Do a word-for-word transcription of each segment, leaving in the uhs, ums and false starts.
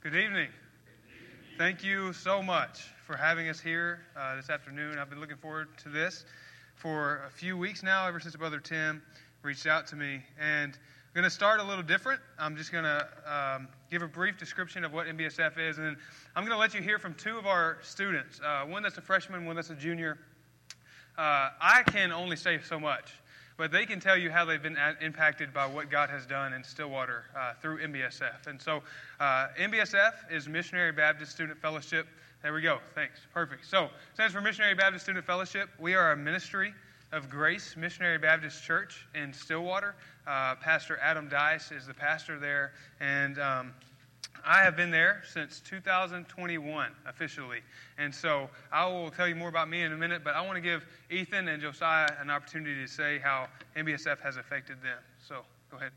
Good evening. Thank you so much for having us here uh, this afternoon. I've been looking forward to this for a few weeks now, ever since Brother Tim reached out to me. And I'm going to start a little different. I'm just going to um, give a brief description of what M B S F is, and then I'm going to let you hear from two of our students, uh, one that's a freshman, one that's a junior. Uh, I can only say so much, but they can tell you how they've been a- impacted by what God has done in Stillwater uh, through M B S F. And so uh, M B S F is Missionary Baptist Student Fellowship. There we go. Thanks. Perfect. So it stands for Missionary Baptist Student Fellowship. We are a ministry of Grace Missionary Baptist Church in Stillwater. Uh, Pastor Adam Dice is the pastor there, and um, I have been there since two thousand twenty-one officially. And so I will tell you more about me in a minute, but I want to give Ethan and Josiah an opportunity to say how M B S F has affected them. So go ahead.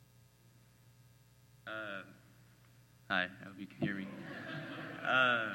Uh, hi, I hope you can hear me. Uh,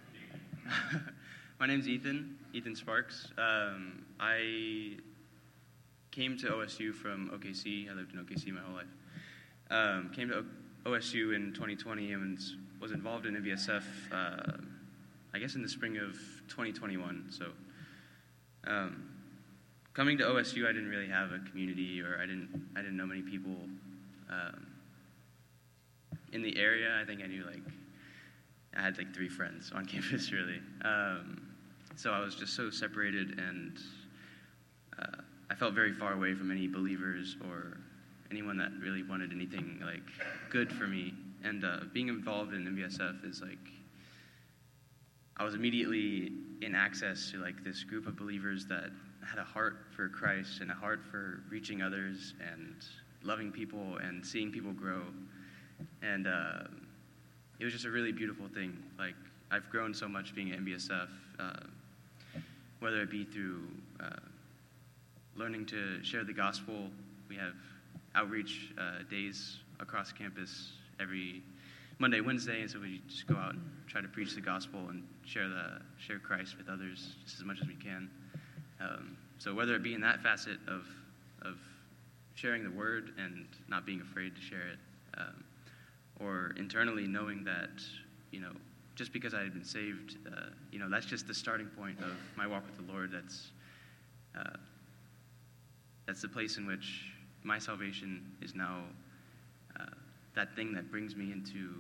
my name's Ethan, Ethan Sparks. Um, I came to O S U from O K C. I lived in O K C my whole life. Um, came to O S U in twenty twenty and was involved in M B S F, uh, I guess in the spring of twenty twenty-one. So um, coming to O S U, I didn't really have a community, or I didn't I didn't know many people um, in the area. I think I knew like I had like three friends on campus really. Um, so I was just so separated, and uh, I felt very far away from any believers or anyone that really wanted anything like good for me. And uh, being involved in M B S F is like, I was immediately in access to like this group of believers that had a heart for Christ and a heart for reaching others and loving people and seeing people grow. And uh, it was just a really beautiful thing. Like, I've grown so much being at M B S F, uh, whether it be through uh, learning to share the gospel. We have outreach uh, days across campus every Monday, Wednesday, and so we just go out and try to preach the gospel and share the share Christ with others just as much as we can. Um, so whether it be in that facet of of sharing the word and not being afraid to share it, um, or internally knowing that, you know, just because I had been saved, uh, you know, that's just the starting point of my walk with the Lord. That's uh, that's the place in which my salvation is now uh, that thing that brings me into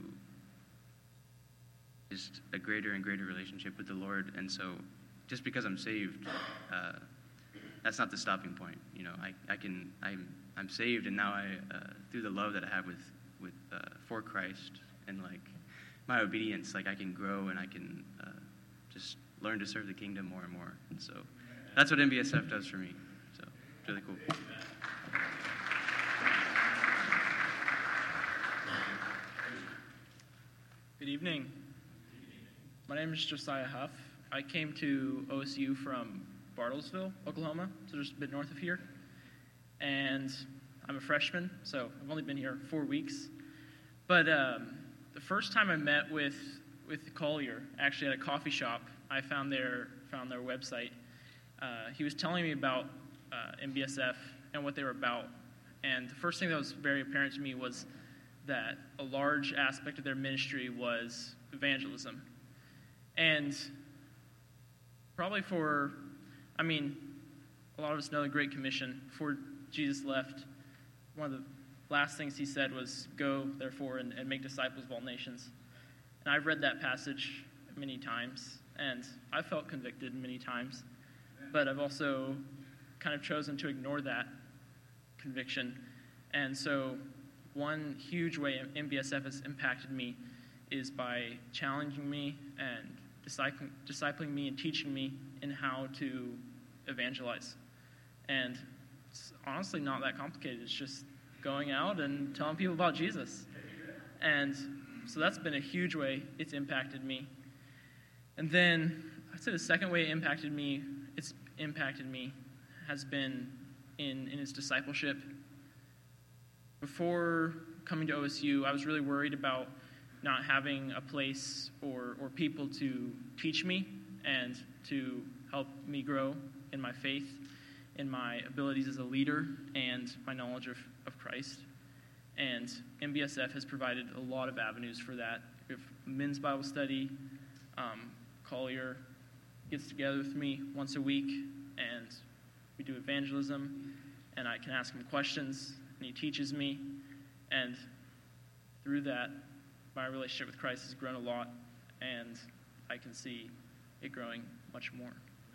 just a greater and greater relationship with the Lord. And so just because I'm saved, uh, that's not the stopping point. You know, I, I can, I'm, I'm saved, and now I, uh, through the love that I have with, with, uh, for Christ and like my obedience, like I can grow and I can uh, just learn to serve the kingdom more and more. And so that's what M B S F does for me. So it's really cool. Good evening. My name is Josiah Huff. I came to O S U from Bartlesville, Oklahoma, so just a bit north of here. And I'm a freshman, so I've only been here four weeks. But um, the first time I met with with Collier, actually at a coffee shop, I found their found their website. Uh, he was telling me about uh, M B S F and what they were about. And the first thing that was very apparent to me was that a large aspect of their ministry was evangelism. And probably for, I mean, a lot of us know the Great Commission. Before Jesus left, one of the last things he said was, "Go, therefore, and, and make disciples of all nations." And I've read that passage many times, and I felt convicted many times, but I've also kind of chosen to ignore that conviction. And so one huge way M B S F has impacted me is by challenging me and discipling, discipling me and teaching me in how to evangelize. And it's honestly not that complicated. It's just going out and telling people about Jesus. And so that's been a huge way it's impacted me. And then I'd say the second way it impacted me, it's impacted me, has been in, in its discipleship. Before coming to O S U, I was really worried about not having a place or, or people to teach me and to help me grow in my faith, in my abilities as a leader, and my knowledge of, of Christ. And M B S F has provided a lot of avenues for that We have men's Bible study. Um, Collier gets together with me once a week, and we do evangelism, and I can ask him questions, and he teaches me, and through that, my relationship with Christ has grown a lot, and I can see it growing much more.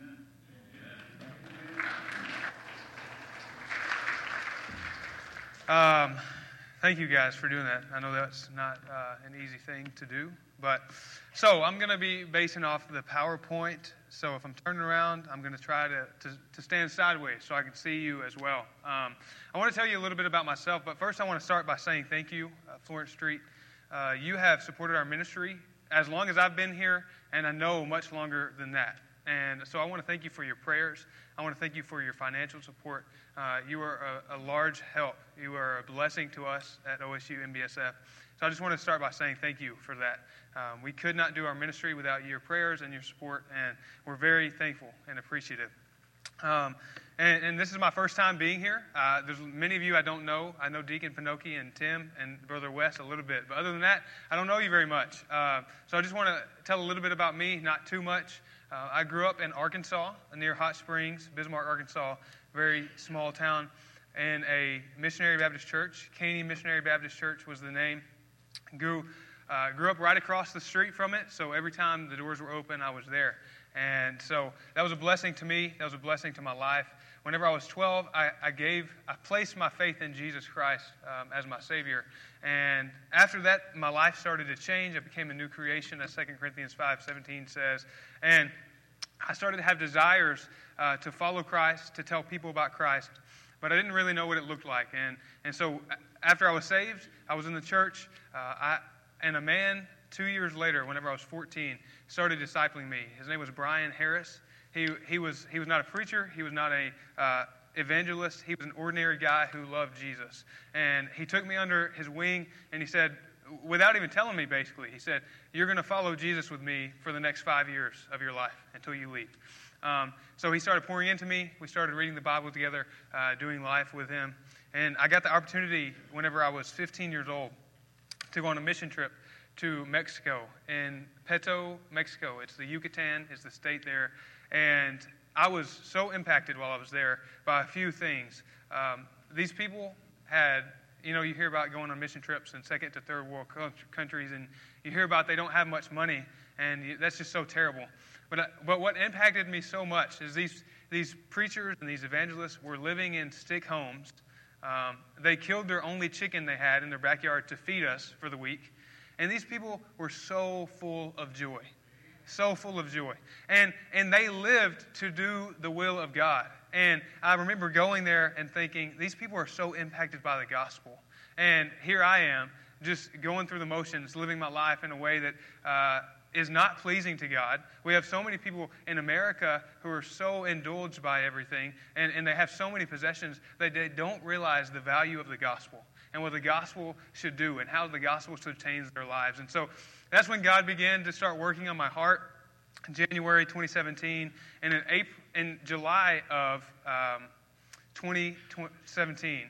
Um, thank you guys for doing that. I know that's not uh, an easy thing to do, but so I'm going to be basing off the PowerPoint. So if I'm turning around, I'm going to try to, to, to stand sideways so I can see you as well. Um, I want to tell you a little bit about myself, but first I want to start by saying thank you, uh, Florence Street. Uh, you have supported our ministry as long as I've been here, and I know much longer than that. And so I want to thank you for your prayers. I want to thank you for your financial support. Uh, you are a, a large help. You are a blessing to us at O S U M B S F. So I just want to start by saying thank you for that. Um, we could not do our ministry without your prayers and your support, and we're very thankful and appreciative. Um, and, and this is my first time being here. Uh, there's many of you I don't know. I know Deacon Pinocchi and Tim and Brother Wes a little bit. But other than that, I don't know you very much. Uh, so I just want to tell a little bit about me, not too much. Uh, I grew up in Arkansas, near Hot Springs, Bismarck, Arkansas, very small town, in a missionary Baptist church. Caney Missionary Baptist Church was the name. Grew, uh, grew up right across the street from it, so every time the doors were open, I was there. And so that was a blessing to me. That was a blessing to my life. Whenever I was twelve, I, I gave, I placed my faith in Jesus Christ um, as my Savior. And after that, my life started to change. I became a new creation, as Second Corinthians five seventeen says. And I started to have desires uh, to follow Christ, to tell people about Christ. But I didn't really know what it looked like. And and so after I was saved, I was in the church, uh, I, and a man, two years later, whenever I was fourteen, started discipling me. His name was Brian Harris. He he was he was not a preacher. He was not a uh, evangelist. He was an ordinary guy who loved Jesus. And he took me under his wing, and he said, without even telling me, basically, he said, "You're going to follow Jesus with me for the next five years of your life until you leave." Um, so he started pouring into me. We started reading the Bible together, uh, doing life with him. And I got the opportunity, whenever I was fifteen years old, to go on a mission trip to Mexico, in Peto, Mexico. It's the Yucatan, is the state there. And I was so impacted while I was there by a few things. Um, these people had, you know, you hear about going on mission trips in second to third world countries, and you hear about they don't have much money, and that's just so terrible. But but what impacted me so much is these these preachers and these evangelists were living in stick homes. Um, they killed their only chicken they had in their backyard to feed us for the week. And these people were so full of joy, so full of joy. And and they lived to do the will of God. And I remember going there and thinking, these people are so impacted by the gospel. And here I am, just going through the motions, living my life in a way that uh, is not pleasing to God. We have so many people in America who are so indulged by everything, and, and they have so many possessions that they don't realize the value of the gospel and what the gospel should do and how the gospel should change their lives. And so that's when God began to start working on my heart in January twenty seventeen. And in April, in July of um, twenty seventeen,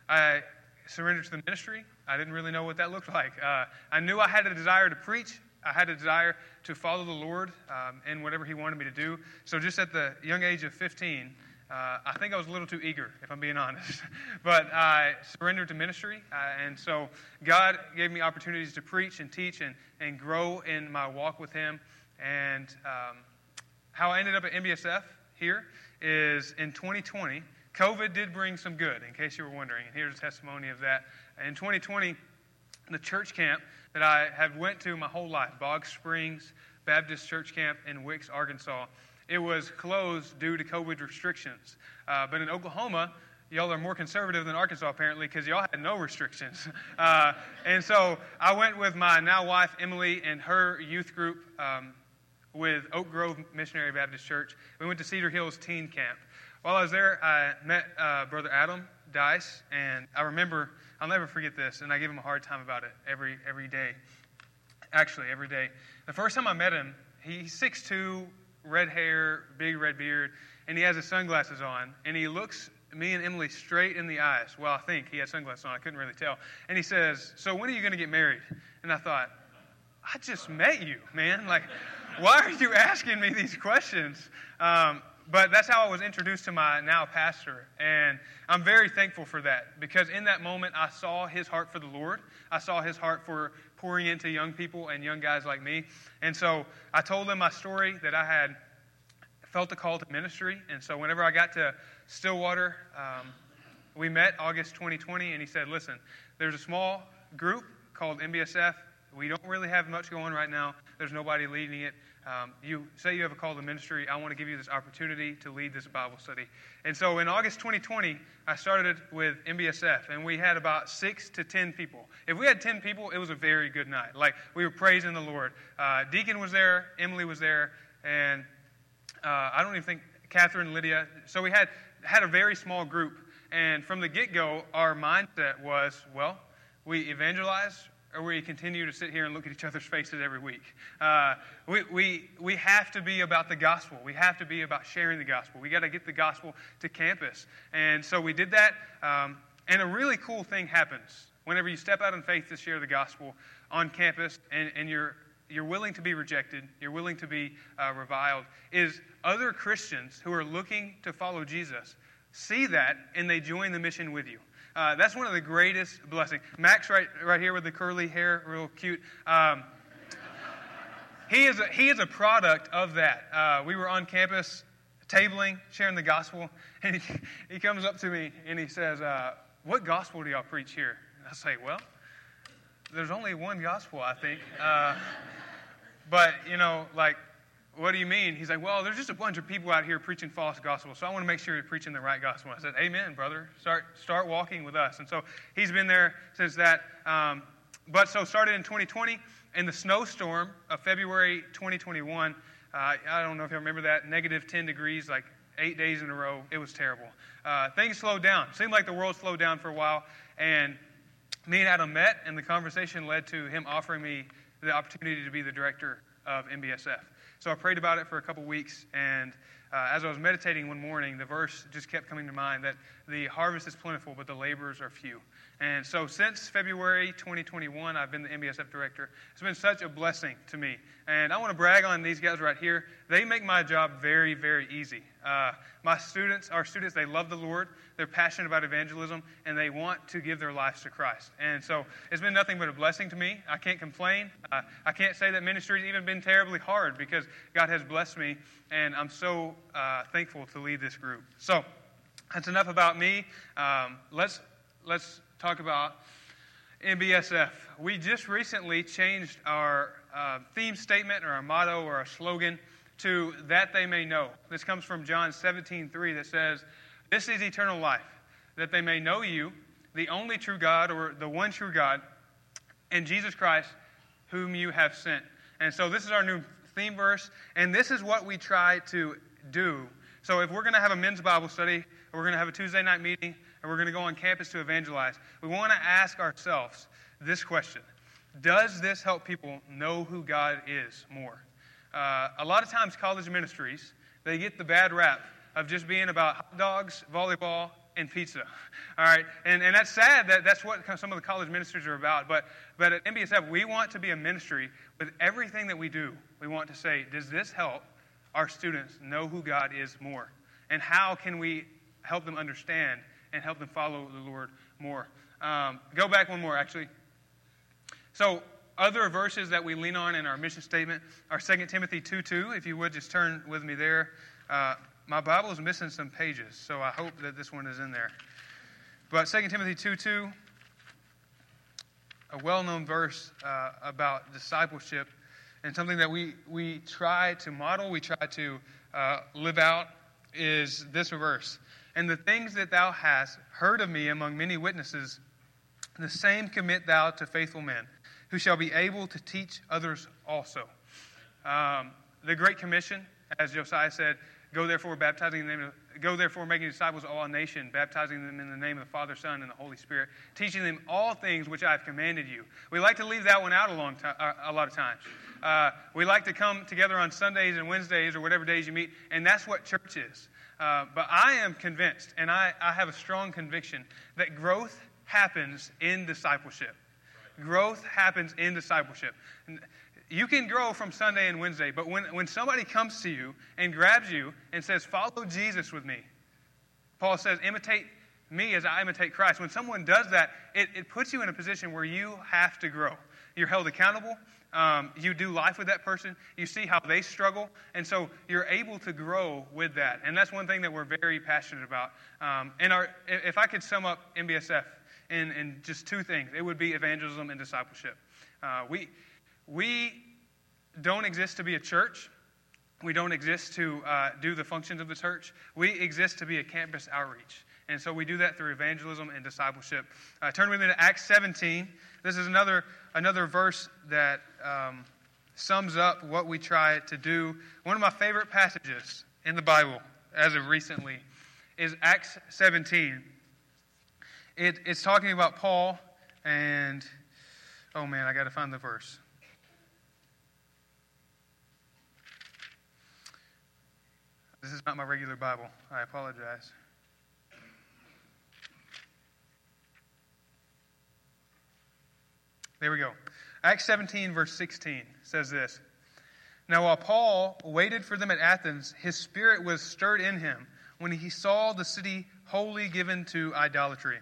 I surrendered to the ministry. I didn't really know what that looked like. Uh, I knew I had a desire to preach. I had a desire to follow the Lord um, in whatever He wanted me to do. So just at the young age of fifteen, Uh, I think I was a little too eager, if I'm being honest. But I surrendered to ministry, uh, and so God gave me opportunities to preach and teach and, and grow in my walk with Him. And um, how I ended up at M B S F here is in twenty twenty. COVID did bring some good, in case you were wondering, and here's a testimony of that. In twenty twenty, the church camp that I have went to my whole life, Bog Springs Baptist Church Camp in Wicks, Arkansas, it was closed due to COVID restrictions. Uh, but in Oklahoma, y'all are more conservative than Arkansas, apparently, because y'all had no restrictions. Uh, and so I went with my now wife, Emily, and her youth group um, with Oak Grove Missionary Baptist Church. We went to Cedar Hills Teen Camp. While I was there, I met uh, Brother Adam Dice, and I remember, I'll never forget this, and I give him a hard time about it every every day. Actually, every day. The first time I met him, he's six two, red hair, big red beard, and he has his sunglasses on, and he looks me and Emily straight in the eyes. Well, I think he had sunglasses on. I couldn't really tell. And he says, "So when are you going to get married?" And I thought, I just met you, man. Like, why are you asking me these questions? Um, but that's how I was introduced to my now pastor. And I'm very thankful for that, because in that moment, I saw his heart for the Lord. I saw his heart for pouring into young people and young guys like me. And so I told him my story, that I had felt a call to ministry. And so whenever I got to Stillwater, um, we met August twenty twenty, and he said, listen, there's a small group called M B S F. We don't really have much going right now. There's nobody leading it. Um, you say you have a call to ministry. I want to give you this opportunity to lead this Bible study. And so in August twenty twenty, I started with M B S F, and we had about six to ten people. If we had ten people, it was a very good night. Like, we were praising the Lord. Uh, Deacon was there, Emily was there, and uh, I don't even think Catherine, Lydia. So we had had a very small group. And from the get-go, our mindset was, well, we evangelize, or we continue to sit here and look at each other's faces every week. Uh, we, we, we have to be about the gospel. We have to be about sharing the gospel. We got to get the gospel to campus. And so we did that. Um, and a really cool thing happens whenever you step out in faith to share the gospel on campus, and, and you're you're willing to be rejected, you're willing to be uh, reviled, is other Christians who are looking to follow Jesus see that, and they join the mission with you. Uh, that's one of the greatest blessings. Max, right, right here with the curly hair, real cute. Um, he is a, he is a product of that. Uh, we were on campus tabling, sharing the gospel, and he, he comes up to me and he says, uh, "What gospel do y'all preach here?" And I say, "Well, there's only one gospel, I think." Uh, but you know, like. What do you mean? He's like, well, there's just a bunch of people out here preaching false gospel, so I want to make sure you're preaching the right gospel. I said, amen, brother. Start start walking with us. And so he's been there since that. Um, but so started in twenty twenty, in the snowstorm of February twenty twenty-one. Uh, I don't know if you remember that, negative ten degrees, like eight days in a row. It was terrible. Uh, things slowed down. Seemed like the world slowed down for a while. And me and Adam met, and the conversation led to him offering me the opportunity to be the director of M B S F. So I prayed about it for a couple weeks, and uh, as I was meditating one morning, the verse just kept coming to mind that the harvest is plentiful, but the laborers are few. And so since February twenty twenty-one, I've been the M B S F director. It's been such a blessing to me. And I want to brag on these guys right here. They make my job very, very easy. Uh, my students, our students, they love the Lord. They're passionate about evangelism, and they want to give their lives to Christ. And so it's been nothing but a blessing to me. I can't complain. Uh, I can't say that ministry's even been terribly hard, because God has blessed me, and I'm so uh, thankful to lead this group. So that's enough about me. Um, let's let's talk about M B S F. We just recently changed our uh, theme statement, or our motto, or our slogan to "That They May Know." This comes from John seventeen three, that says, "This is eternal life, that they may know you, the only true God," or the one true God, "and Jesus Christ, whom you have sent." And so this is our new theme verse, and this is what we try to do. So if we're going to have a men's Bible study, or we're going to have a Tuesday night meeting, and we're going to go on campus to evangelize, we want to ask ourselves this question: does this help people know who God is more? Uh, a lot of times college ministries, they get the bad rap of just being about hot dogs, volleyball, and pizza. All right, and and that's sad that that's what some of the college ministries are about. But but at M B S F, we want to be a ministry with everything that we do. We want to say, does this help our students know who God is more? And how can we help them understand and help them follow the Lord more? Um, go back one more, actually. So other verses that we lean on in our mission statement are Second Timothy two two. If you would just turn with me there. Uh, my Bible is missing some pages, so I hope that this one is in there. But Second Timothy two two, a well-known verse uh, about discipleship, and something that we, we try to model, we try to uh, live out, is this verse. "And the things that thou hast heard of me among many witnesses, the same commit thou to faithful men, who shall be able to teach others also." Um, the Great Commission, as Josiah said, "Go therefore, baptizing in the name of, go therefore, making disciples of all nations, baptizing them in the name of the Father, Son, and the Holy Spirit, teaching them all things which I have commanded you." We like to leave that one out a long time, a lot of times. Uh, we like to come together on Sundays and Wednesdays, or whatever days you meet, and that's what church is. Uh, but I am convinced, and I, I have a strong conviction, that growth happens in discipleship. Growth happens in discipleship. you can grow from Sunday and Wednesday, but when, when somebody comes to you and grabs you and says, follow Jesus with me, Paul says, imitate me as I imitate Christ. When someone does that, it, it puts you in a position where you have to grow. You're held accountable. Um, you do life with that person. You see how they struggle. And so you're able to grow with that. And that's one thing that we're very passionate about. Um, and our, if I could sum up M B S F in, in just two things, it would be evangelism and discipleship. Uh, we, we don't exist to be a church. We don't exist to uh, do the functions of the church. We exist to be a campus outreach. And so we do that through evangelism and discipleship. Uh, turn with me to Acts seventeen. This is another another verse that um, sums up what we try to do. One of my favorite passages in the Bible, as of recently, is Acts seventeen. It, it's talking about Paul and, oh man, I got to find the verse. This is not my regular Bible. I apologize. There we go. Acts seventeen, verse sixteen says this. Now while Paul waited for them at Athens, his spirit was stirred in him when he saw the city wholly given to idolatry.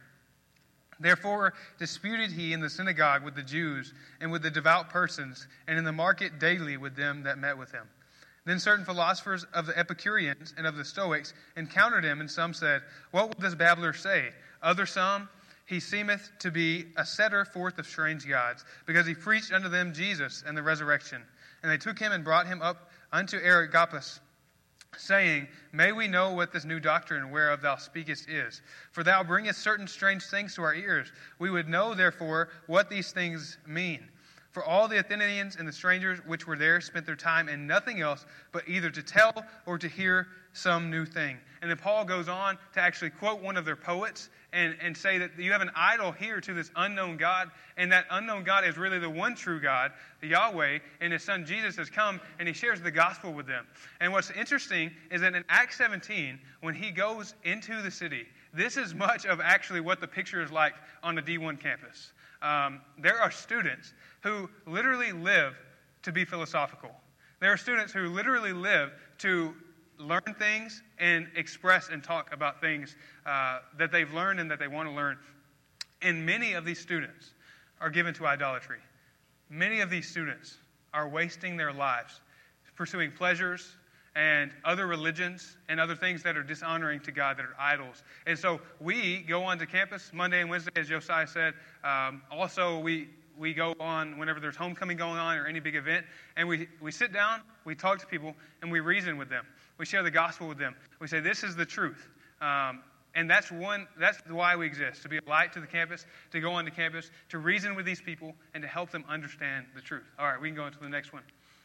Therefore disputed he in the synagogue with the Jews and with the devout persons, and in the market daily with them that met with him. Then certain philosophers of the Epicureans and of the Stoics encountered him, and some said, What will this babbler say? Other some, He seemeth to be a setter forth of strange gods, because he preached unto them Jesus and the resurrection. And they took him and brought him up unto Areopagus, saying, May we know what this new doctrine whereof thou speakest is? For thou bringest certain strange things to our ears. We would know, therefore, what these things mean. For all the Athenians and the strangers which were there spent their time in nothing else but either to tell or to hear some new thing. And then Paul goes on to actually quote one of their poets and, and say that you have an idol here to this unknown God, and that unknown God is really the one true God, the Yahweh, and his son Jesus has come, and he shares the gospel with them. And what's interesting is that in Acts seventeen, when he goes into the city, this is much of actually what the picture is like on the D one campus. Um, there are students who literally live to be philosophical. There are students who literally live to learn things and express and talk about things uh, that they've learned and that they want to learn. And many of these students are given to idolatry. Many of these students are wasting their lives pursuing pleasures and other religions and other things that are dishonoring to God, that are idols. And so we go onto campus Monday and Wednesday, as Josiah said. Um, also, we we go on whenever there's homecoming going on or any big event, and we, we sit down, we talk to people, and we reason with them. We share the gospel with them. We say, this is the truth. Um, and that's one. That's why we exist, to be a light to the campus, to go onto campus, to reason with these people, and to help them understand the truth. All right, we can go into the next one.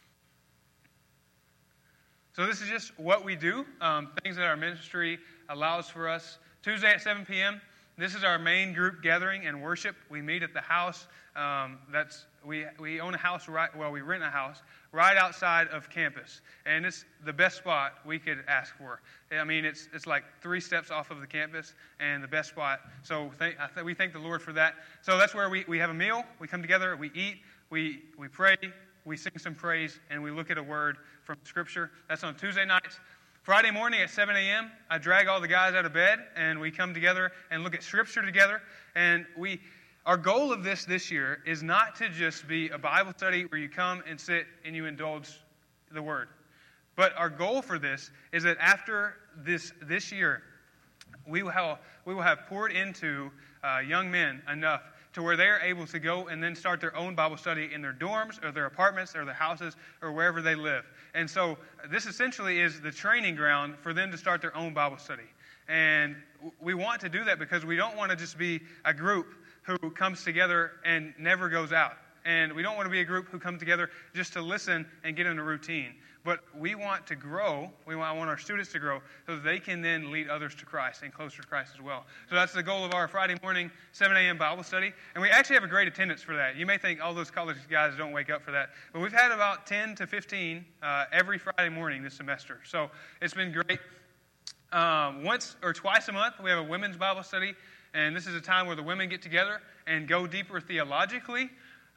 So this is just what we do, um, things that our ministry allows for us. Tuesday at seven p.m., this is our main group gathering and worship. We meet at the house. Um, that's we we own a house right. Well, we rent a house right outside of campus, and it's the best spot we could ask for. I mean, it's it's like three steps off of the campus, and the best spot. So th- I th- we thank the Lord for that. So that's where we, we have a meal. We come together. We eat. We we pray. We sing some praise, and we look at a word from Scripture. That's on Tuesday nights. Friday morning at seven a.m., I drag all the guys out of bed, and we come together and look at Scripture together. And we, our goal of this this year is not to just be a Bible study where you come and sit and you indulge the Word. But our goal for this is that after this this year, we will have, we will have poured into uh, young men enough to where they're able to go and then start their own Bible study in their dorms or their apartments or their houses or wherever they live. And so this essentially is the training ground for them to start their own Bible study. And we want to do that because we don't want to just be a group who comes together and never goes out. And we don't want to be a group who come together just to listen and get in a routine. But we want to grow. We want, I want our students to grow so that they can then lead others to Christ and closer to Christ as well. So that's the goal of our Friday morning, seven a.m. Bible study. And we actually have a great attendance for that. You may think all those college guys don't wake up for that. But we've had about ten to fifteen uh, every Friday morning this semester. So it's been great. Um, once or twice a month, we have a women's Bible study. And this is a time where the women get together and go deeper theologically.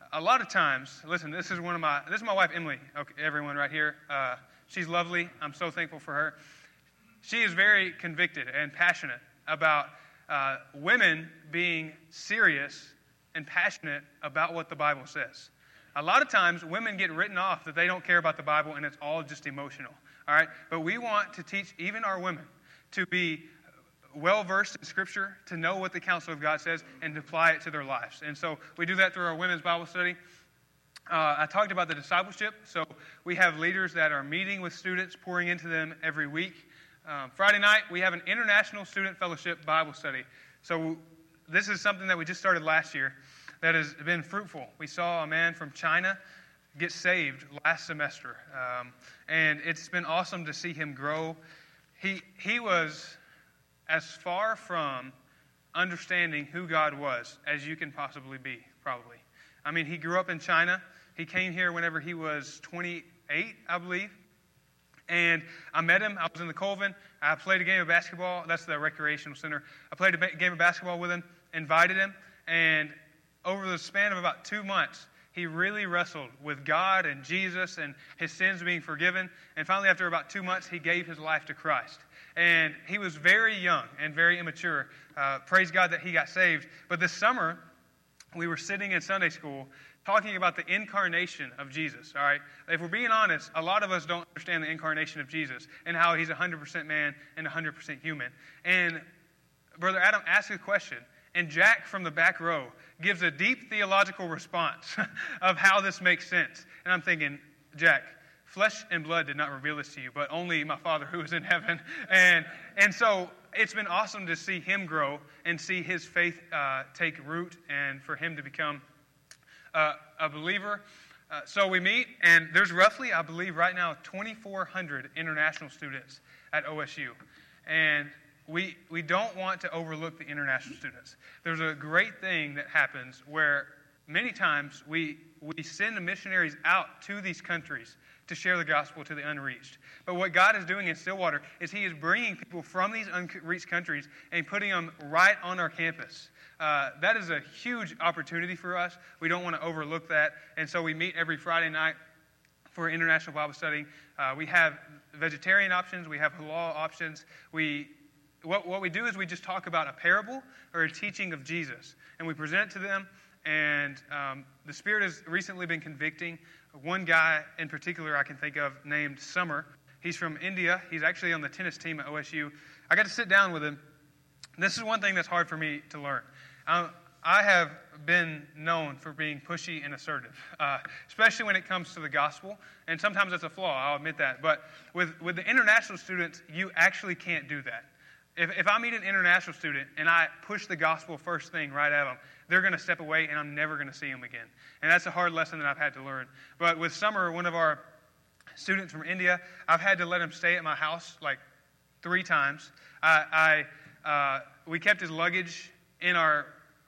a lot of times, listen, this is one of my, this is my wife, Emily, okay, everyone right here. Uh, she's lovely. I'm so thankful for her. She is very convicted and passionate about uh, women being serious and passionate about what the Bible says. A lot of times, women get written off that they don't care about the Bible and it's all just emotional, all right? But we want to teach even our women to be well-versed in Scripture, to know what the counsel of God says, and to apply it to their lives. And so we do that through our women's Bible study. Uh, I talked about the discipleship. So we have leaders that are meeting with students, pouring into them every week. Um, Friday night, we have an International Student Fellowship Bible study. So this is something that we just started last year that has been fruitful. We saw a man from China get saved last semester. Um, and it's been awesome to see him grow. He he was as far from understanding who God was as you can possibly be, probably. I mean, he grew up in China. He came here whenever he was twenty-eight, I believe. And I met him. I was in the Colvin. I played a game of basketball. That's the recreational center. I played a game of basketball with him, invited him, and over the span of about two months, he really wrestled with God and Jesus and his sins being forgiven. And finally, after about two months, he gave his life to Christ. And he was very young and very immature. Uh, praise God that he got saved. But this summer, we were sitting in Sunday school talking about the incarnation of Jesus, all right? If we're being honest, a lot of us don't understand the incarnation of Jesus and how he's one hundred percent man and one hundred percent human. And Brother Adam asked a question, and Jack from the back row gives a deep theological response of how this makes sense. And I'm thinking, Jack, flesh and blood did not reveal this to you, but only my Father who is in heaven. And and so it's been awesome to see him grow and see his faith uh, take root and for him to become uh, a believer. Uh, so we meet, and there's roughly, I believe right now, twenty-four hundred international students at O S U. And we we don't want to overlook the international students. There's a great thing that happens where many times we we send missionaries out to these countries to share the gospel to the unreached. But what God is doing in Stillwater is he is bringing people from these unreached countries and putting them right on our campus. Uh, that is a huge opportunity for us. We don't want to overlook that. And so we meet every Friday night for international Bible study. Uh, we have vegetarian options. We have halal options. We what, what we do is we just talk about a parable or a teaching of Jesus. And we present it to them. And um, the Spirit has recently been convicting one guy in particular I can think of named Summer. He's from India. He's actually on the tennis team at O S U. I got to sit down with him. This is one thing that's hard for me to learn. Um, I have been known for being pushy and assertive, uh, especially when it comes to the gospel. And sometimes it's a flaw, I'll admit that. But with, with the international students, you actually can't do that. If, if I meet an international student and I push the gospel first thing right at them, they're going to step away and I'm never going to see them again. And that's a hard lesson that I've had to learn. But with Summer, one of our students from India, I've had to let him stay at my house like three times. I, I uh, we kept his luggage in our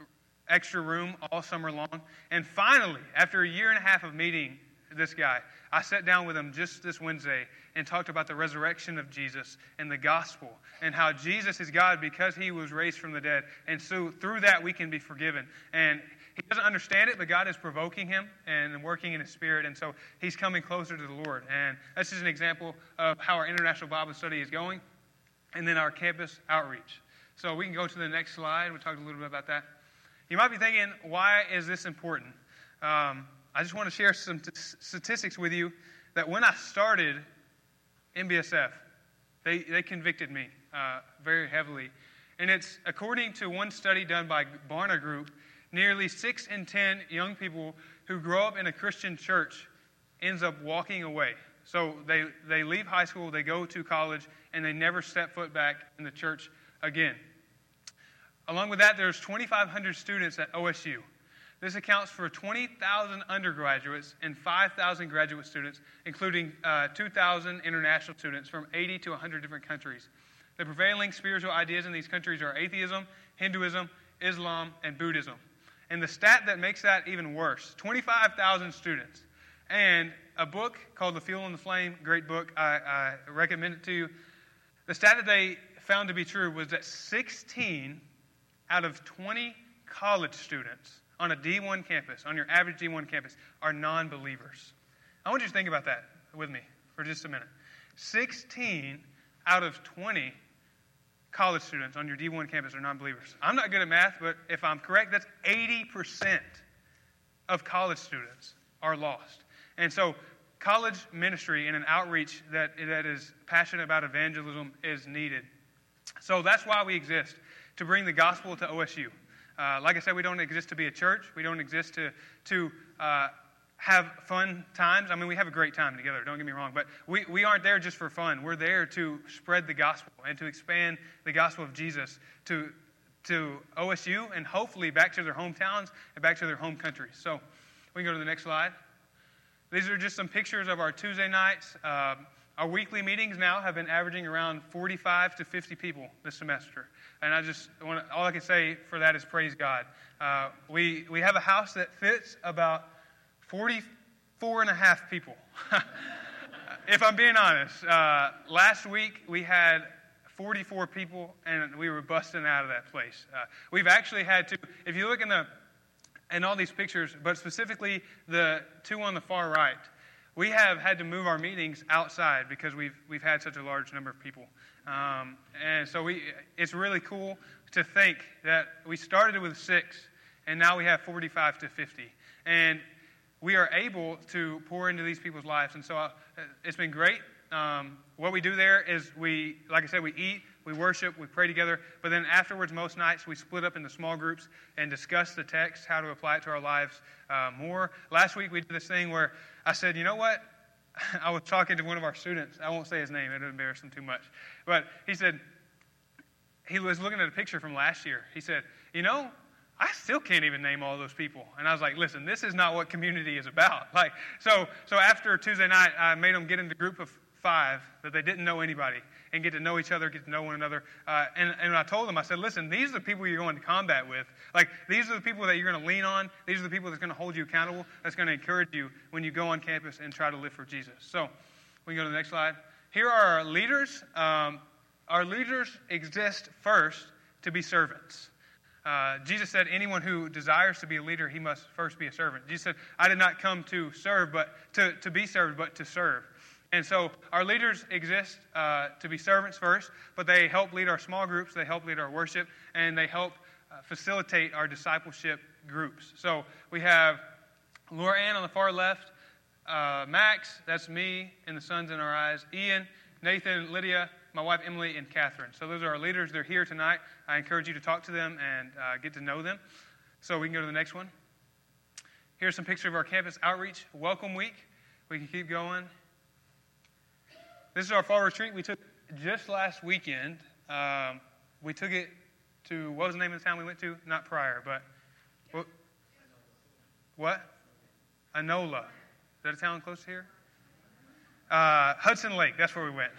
extra room all summer long. And finally, after a year and a half of meeting this guy, I sat down with him just this Wednesday and talked about the resurrection of Jesus and the gospel and how Jesus is God because he was raised from the dead. And so through that, we can be forgiven. And he doesn't understand it, but God is provoking him and working in his spirit. And so he's coming closer to the Lord. And that's just an example of how our international Bible study is going. And then our campus outreach. So we can go to the next slide. We talked a little bit about that. You might be thinking, why is this important? Um, I just want to share some t- statistics with you that when I started M B S F, they, they convicted me uh, very heavily. And it's according to one study done by Barna Group, nearly six in ten young people who grow up in a Christian church ends up walking away. So they, they leave high school, they go to college, and they never step foot back in the church again. Along with that, there's twenty-five hundred students at O S U. This accounts for twenty thousand undergraduates and five thousand graduate students, including uh, two thousand international students from eighty to one hundred different countries. The prevailing spiritual ideas in these countries are atheism, Hinduism, Islam, and Buddhism. And the stat that makes that even worse, twenty-five thousand students. And a book called The Fuel and the Flame, great book, I, I recommend it to you. The stat that they found to be true was that sixteen out of twenty college students on a D one campus, on your average D one campus, are non-believers. I want you to think about that with me for just a minute. sixteen out of twenty college students on your D one campus are non-believers. I'm not good at math, but if I'm correct, that's eighty percent of college students are lost. And so college ministry and an outreach that, that is passionate about evangelism is needed. So that's why we exist, to bring the gospel to O S U. Uh, like I said, we don't exist to be a church. We don't exist to, to uh, have fun times. I mean, we have a great time together, don't get me wrong. But we, we aren't there just for fun. We're there to spread the gospel and to expand the gospel of Jesus to, to O S U and hopefully back to their hometowns and back to their home countries. So we can go to the next slide. These are just some pictures of our Tuesday nights. Uh, our weekly meetings now have been averaging around forty-five to fifty people this semester. And I just want to, all I can say for that is praise God. Uh, we, we have a house that fits about forty-four and a half people. If I'm being honest, uh, last week we had forty-four people and we were busting out of that place. Uh, we've actually had to, if you look in the in all these pictures, but specifically the two on the far right, we have had to move our meetings outside because we've we've had such a large number of people. Um, and so we it's really cool to think that we started with six and now we have forty-five to fifty. And we are able to pour into these people's lives. And so uh, it's been great. Um, what we do there is we, like I said, we eat, we worship, we pray together. But then afterwards, most nights, we split up into small groups and discuss the text, how to apply it to our lives uh, more. Last week, we did this thing where I said, you know what? I was talking to one of our students. I won't say his name. It would embarrass him too much. But he said, he was looking at a picture from last year. He said, you know, I still can't even name all those people. And I was like, listen, this is not what community is about. Like, so so after Tuesday night, I made them get in the group of five that they didn't know anybody and get to know each other, get to know one another. Uh, and, and I told them, I said, listen, these are the people you're going to combat with. Like, these are the people that you're going to lean on. These are the people that's going to hold you accountable, that's going to encourage you when you go on campus and try to live for Jesus. So we can go to the next slide. Here are our leaders. Um, our leaders exist first to be servants. Uh, Jesus said, anyone who desires to be a leader, he must first be a servant. Jesus said, I did not come to serve, but to, to be served, but to serve. And so our leaders exist uh, to be servants first, but they help lead our small groups, they help lead our worship, and they help uh, facilitate our discipleship groups. So we have Laura Ann on the far left, uh, Max, that's me, and the sun's in our eyes, Ian, Nathan, Lydia, my wife Emily, and Catherine. So those are our leaders. They're here tonight. I encourage you to talk to them and uh, get to know them. So we can go to the next one. Here's some pictures of our campus outreach welcome week. We can keep going. This is our fall retreat we took just last weekend. Um, we took it to, what was the name of the town we went to? Not Pryor, but what? What? Enola. Is that a town close to here? Uh, Hudson Lake, that's where we went.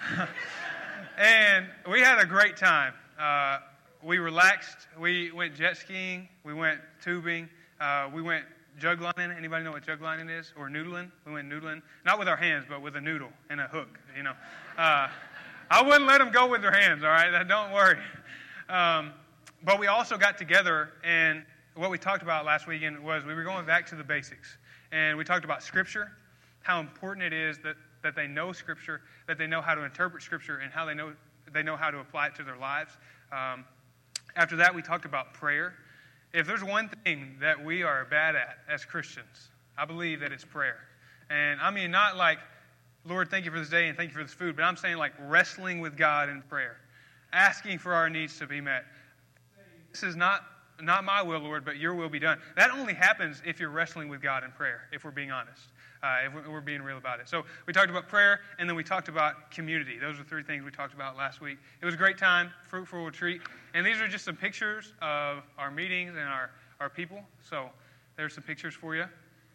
And we had a great time. Uh, we relaxed. We went jet skiing. We went tubing. Uh, we went jug lining. Anybody know what jug lining is? Or noodling? We went noodling. Not with our hands, but with a noodle and a hook, you know. Uh, I wouldn't let them go with their hands, all right? Don't worry. Um, but we also got together, and what we talked about last weekend was we were going back to the basics. And we talked about Scripture, how important it is that that they know Scripture, that they know how to interpret Scripture, and how they know they know how to apply it to their lives. Um, after that, we talked about prayer. If there's one thing that we are bad at as Christians, I believe that it's prayer. And I mean, not like, Lord, thank you for this day and thank you for this food, but I'm saying like wrestling with God in prayer, asking for our needs to be met. This is not, not my will, Lord, but your will be done. That only happens if you're wrestling with God in prayer, if we're being honest. Uh, if we're being real about it. So we talked about prayer, and then we talked about community. Those are three things we talked about last week. It was a great time, fruitful retreat. And these are just some pictures of our meetings and our, our people. So there's some pictures for you.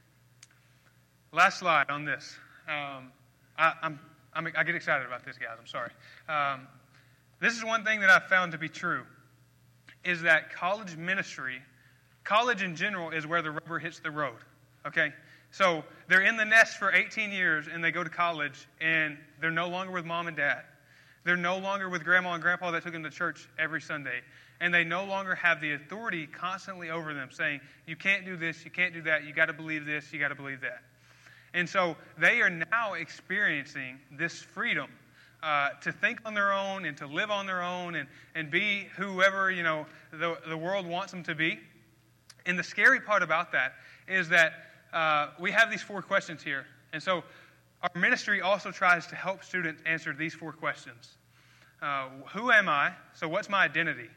Last slide on this. Um, I, I'm, I'm, I get excited about this, guys. I'm sorry. Um, this is one thing that I've found to be true, is that college ministry, college in general, is where the rubber hits the road, okay? So they're in the nest for eighteen years, and they go to college, and they're no longer with mom and dad. They're no longer with grandma and grandpa that took them to church every Sunday. And they no longer have the authority constantly over them saying, you can't do this, you can't do that, you got to believe this, you got to believe that. And so they are now experiencing this freedom uh, to think on their own and to live on their own and, and be whoever, you know, the, the world wants them to be. And the scary part about that is that uh, we have these four questions here. And so our ministry also tries to help students answer these four questions. Uh, who am I? So what's my identity?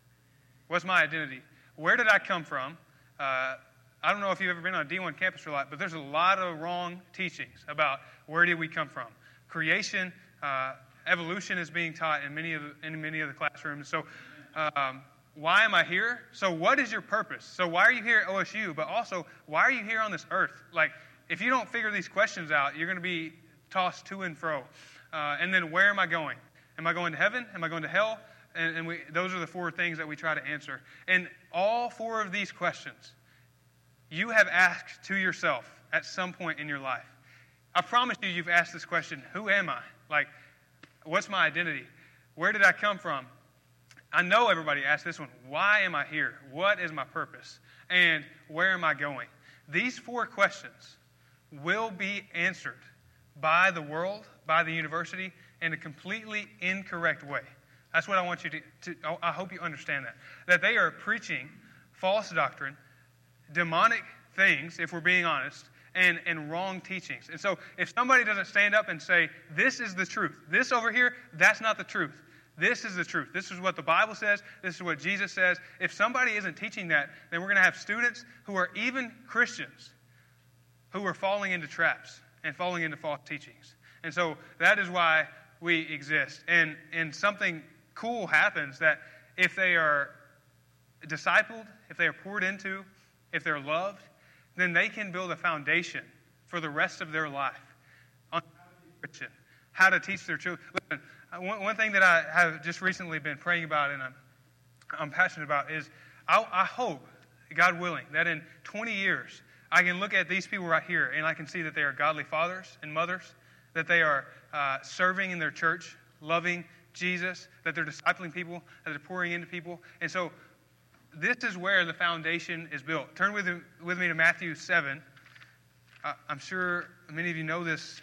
What's my identity? Where did I come from? Uh, I don't know if you've ever been on a D one campus for a lot, but there's a lot of wrong teachings about where did we come from. Creation, uh, evolution is being taught in many of the, in many of the classrooms. So um, why am I here? So what is your purpose? So why are you here at O S U? But also, why are you here on this earth? Like, if you don't figure these questions out, you're going to be tossed to and fro. Uh, and then where am I going? Am I going to heaven? Am I going to hell? And, and we, those are the four things that we try to answer. And all four of these questions, you have asked to yourself at some point in your life. I promise you, you've asked this question, who am I? Like, what's my identity? Where did I come from? I know everybody asked this one, why am I here? What is my purpose? And where am I going? These four questions will be answered by the world, by the university, in a completely incorrect way. That's what I want you to, to I hope you understand that. That they are preaching false doctrine, demonic things, if we're being honest, and, and wrong teachings. And so if somebody doesn't stand up and say, this is the truth, this over here, that's not the truth. This is the truth. This is what the Bible says. This is what Jesus says. If somebody isn't teaching that, then we're going to have students who are even Christians who are falling into traps and falling into false teachings. And so that is why we exist. And, and something cool happens that if they are discipled, if they are poured into, if they're loved, then they can build a foundation for the rest of their life on how to be Christian, how to teach their children. Listen, one, one thing that I have just recently been praying about and I'm, I'm passionate about is I, I hope, God willing, that in twenty years, I can look at these people right here and I can see that they are godly fathers and mothers, that they are uh, serving in their church, loving Jesus, that they're discipling people, that they're pouring into people. And so this is where the foundation is built. Turn with, with me to Matthew seven. Uh, I'm sure many of you know this.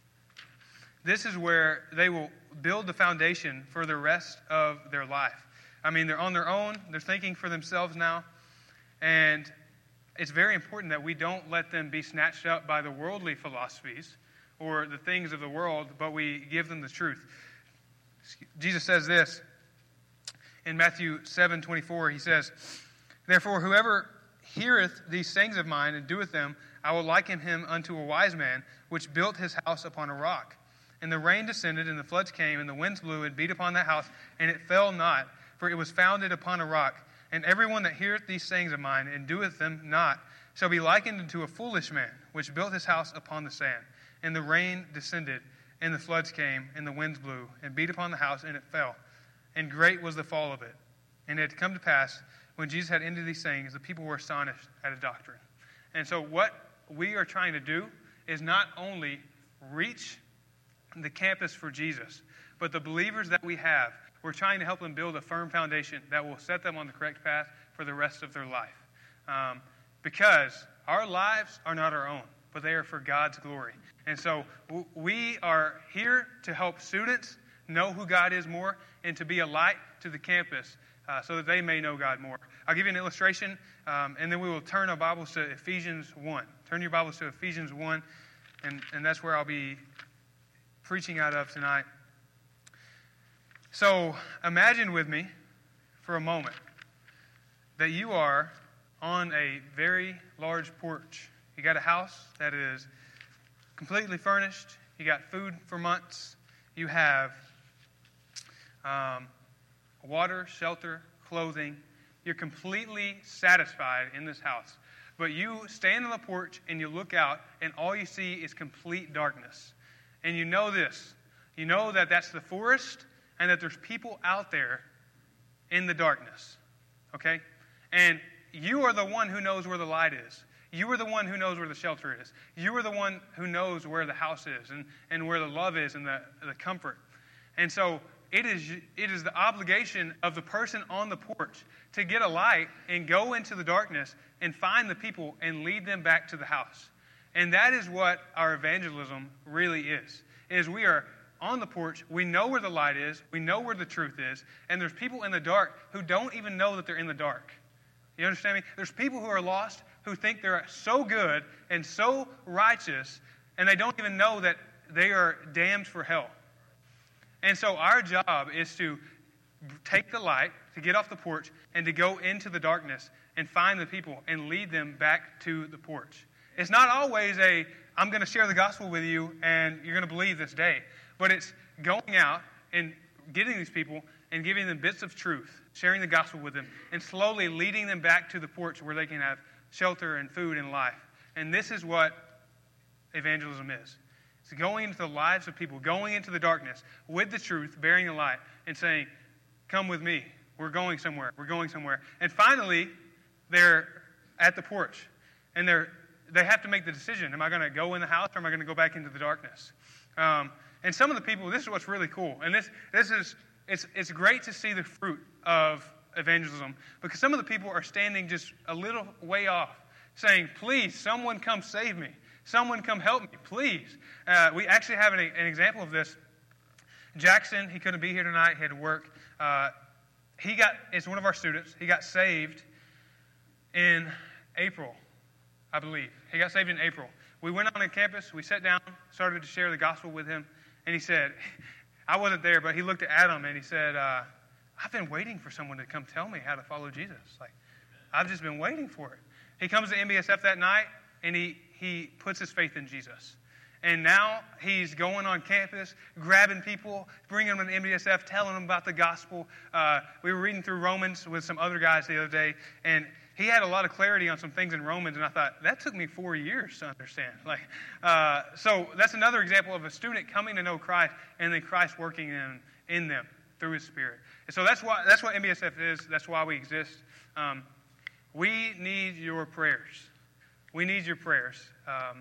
This is where they will build the foundation for the rest of their life. I mean, they're on their own. They're thinking for themselves now. And it's very important that we don't let them be snatched up by the worldly philosophies or the things of the world, but we give them the truth. Jesus says this in Matthew seven twenty-four. He says, therefore, whoever heareth these sayings of mine and doeth them, I will liken him unto a wise man, which built his house upon a rock. And the rain descended, and the floods came, and the winds blew and beat upon that house, and it fell not, for it was founded upon a rock. And everyone that heareth these sayings of mine and doeth them not shall be likened unto a foolish man, which built his house upon the sand. And the rain descended, and the floods came, and the winds blew, and beat upon the house, and it fell. And great was the fall of it. And it had come to pass, when Jesus had ended these sayings, the people were astonished at his doctrine. And so what we are trying to do is not only reach the campus for Jesus, but the believers that we have, we're trying to help them build a firm foundation that will set them on the correct path for the rest of their life. Um, because our lives are not our own, but they are for God's glory. And so w- we are here to help students know who God is more and to be a light to the campus uh, so that they may know God more. I'll give you an illustration, um, and then we will turn our Bibles to Ephesians one. Turn your Bibles to Ephesians one, and, and that's where I'll be preaching out of tonight. So imagine with me for a moment that you are on a very large porch. You got a house that is completely furnished. You got food for months. You have um, water, shelter, clothing. You're completely satisfied in this house. But you stand on the porch and you look out and all you see is complete darkness. And you know this. You know that that's the forest and that there's people out there in the darkness. Okay? And you are the one who knows where the light is. You are the one who knows where the shelter is. You are the one who knows where the house is and, and where the love is and the, the comfort. And so it is, it is the obligation of the person on the porch to get a light and go into the darkness and find the people and lead them back to the house. And that is what our evangelism really is, is we are on the porch, we know where the light is, we know where the truth is, and there's people in the dark who don't even know that they're in the dark. You understand me? There's people who are lost who think they're so good and so righteous, and they don't even know that they are damned for hell. And so our job is to take the light, to get off the porch, and to go into the darkness and find the people and lead them back to the porch. It's not always a, I'm going to share the gospel with you and you're going to believe this day. But it's going out and getting these people and giving them bits of truth, sharing the gospel with them, and slowly leading them back to the porch where they can have shelter and food and life. And this is what evangelism is. It's going into the lives of people, going into the darkness with the truth, bearing the light, and saying, come with me. We're going somewhere. We're going somewhere. And finally, they're at the porch. And they're they have to make the decision. Am I going to go in the house or am I going to go back into the darkness? Um, and some of the people, this is what's really cool. And this this is, it's it's great to see the fruit of evangelism. Because some of the people are standing just a little way off, saying, please, someone come save me. Someone come help me, please. Uh, we actually have an, an example of this. Jackson, he couldn't be here tonight. He had to work. Uh, he got, it's one of our students. He got saved in April, I believe. He got saved in April. We went on campus. We sat down, started to share the gospel with him. And he said, I wasn't there, but he looked at Adam and he said, uh, I've been waiting for someone to come tell me how to follow Jesus. Like, I've just been waiting for it. He comes to M B S F that night and he He puts his faith in Jesus. And now he's going on campus, grabbing people, bringing them to M B S F, telling them about the gospel. Uh, we were reading through Romans with some other guys the other day, and he had a lot of clarity on some things in Romans, and I thought, that took me four years to understand. Like, uh, so that's another example of a student coming to know Christ, and then Christ working in, in them through his Spirit. And so that's why that's what M B S F is. That's why we exist. Um, we need your prayers. We need your prayers. Um,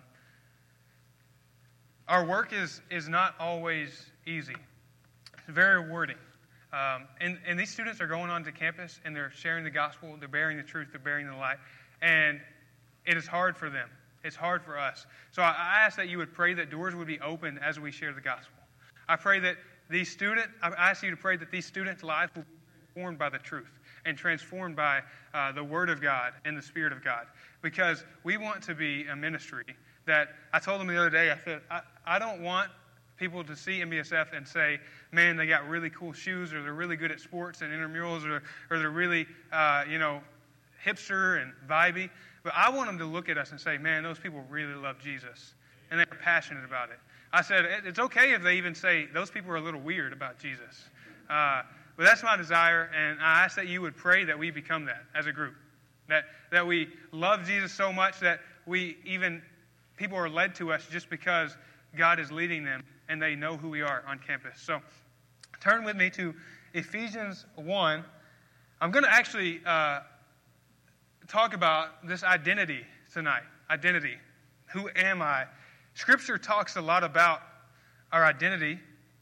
our work is, is not always easy. It's very rewarding. Um, and, and these students are going on to campus, and they're sharing the gospel, they're bearing the truth, they're bearing the light. And it is hard for them. It's hard for us. So I, I ask that you would pray that doors would be open as we share the gospel. I pray that these students, I ask you to pray that these students' lives will be transformed by the truth and transformed by uh, the Word of God and the Spirit of God. Because we want to be a ministry that, I told them the other day, I said, I, I don't want people to see M B S F and say, man, they got really cool shoes, or they're really good at sports and intramurals, or, or they're really, uh, you know, hipster and vibey. But I want them to look at us and say, man, those people really love Jesus, and they're passionate about it. I said, it's okay if they even say, those people are a little weird about Jesus. Uh, but that's my desire, and I ask that you would pray that we become that as a group. That that we love Jesus so much that we even, people are led to us just because God is leading them and they know who we are on campus. So turn with me to Ephesians one. I'm going to actually uh, talk about this identity tonight. Identity. Who am I? Scripture talks a lot about our identity.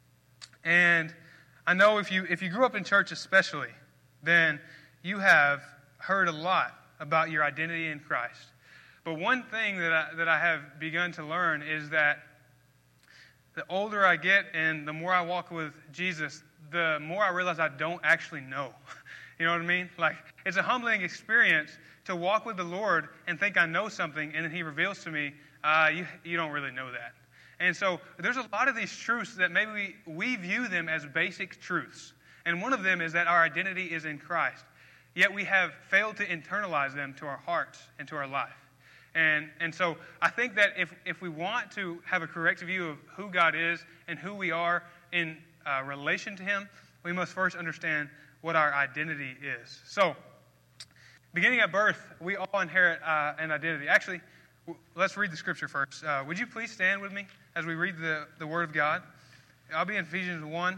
And I know if you if you grew up in church especially, then you have heard a lot about your identity in Christ. But one thing that I, that I have begun to learn is that the older I get and the more I walk with Jesus, the more I realize I don't actually know. You know what I mean? Like, it's a humbling experience to walk with the Lord and think I know something, and then He reveals to me, uh, you, you don't really know that. And so there's a lot of these truths that maybe we, we view them as basic truths. And one of them is that our identity is in Christ. Yet we have failed to internalize them to our hearts and to our life. And and so I think that if, if we want to have a correct view of who God is and who we are in uh, relation to Him, we must first understand what our identity is. So, beginning at birth, we all inherit uh, an identity. Actually, w- let's read the scripture first. Uh, would you please stand with me as we read the, the Word of God? I'll be in Ephesians one,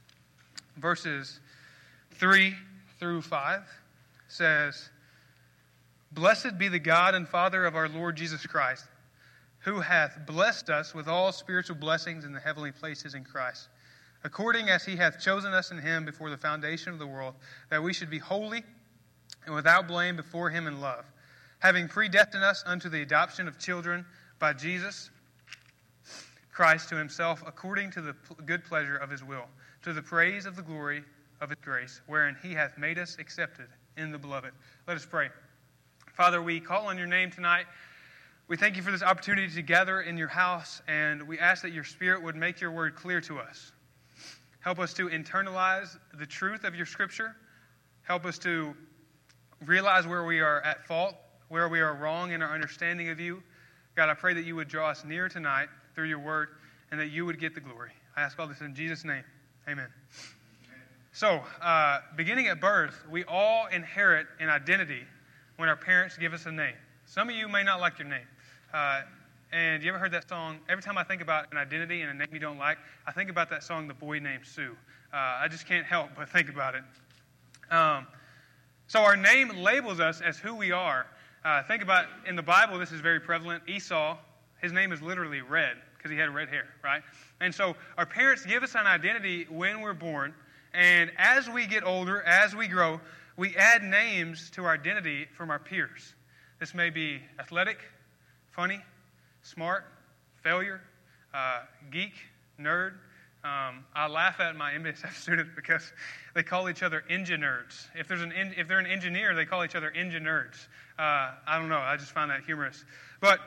verses three through five. Says, blessed be the God and Father of our Lord Jesus Christ, who hath blessed us with all spiritual blessings in the heavenly places in Christ, according as he hath chosen us in him before the foundation of the world, that we should be holy and without blame before him in love, having predestined us unto the adoption of children by Jesus Christ to himself, according to the good pleasure of his will, to the praise of the glory of his grace, wherein he hath made us accepted in the beloved. Let us pray. Father, we call on your name tonight. We thank you for this opportunity to gather in your house, and we ask that your Spirit would make your word clear to us. Help us to internalize the truth of your Scripture. Help us to realize where we are at fault, where we are wrong in our understanding of you. God, I pray that you would draw us near tonight through your word, and that you would get the glory. I ask all this in Jesus' name. Amen. So, uh, beginning at birth, we all inherit an identity when our parents give us a name. Some of you may not like your name. Uh, and you ever heard that song? Every time I think about an identity and a name you don't like, I think about that song, The Boy Named Sue. Uh, I just can't help but think about it. Um, so our name labels us as who we are. Uh, think about, in the Bible, this is very prevalent. Esau, his name is literally red because he had red hair, right? And so our parents give us an identity when we're born. And as we get older, as we grow, we add names to our identity from our peers. This may be athletic, funny, smart, failure, uh, geek, nerd. Um, I laugh at my M B S F students because they call each other engine nerds. If there's an if they're an engineer, they call each other engine nerds. Uh, I don't know. I just find that humorous. But